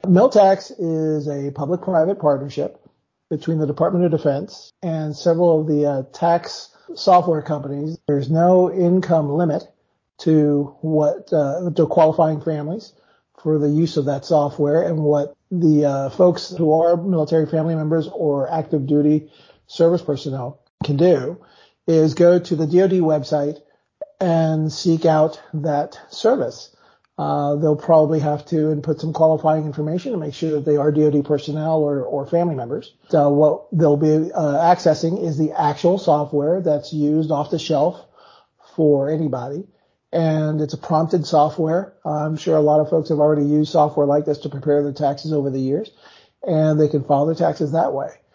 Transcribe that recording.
Miltax is a public-private partnership between the Department of Defense and several of the tax software companies. There's no income limit to to qualifying families for the use of that software, and what the folks who are military family members or active duty service personnel can do is go to the DoD website and seek out that service. They'll probably have to input some qualifying information to make sure that they are DoD personnel or family members. So what they'll be accessing is the actual software that's used off the shelf for anybody. And it's a prompted software. I'm sure a lot of folks have already used software like this to prepare their taxes over the years, and they can file their taxes that way.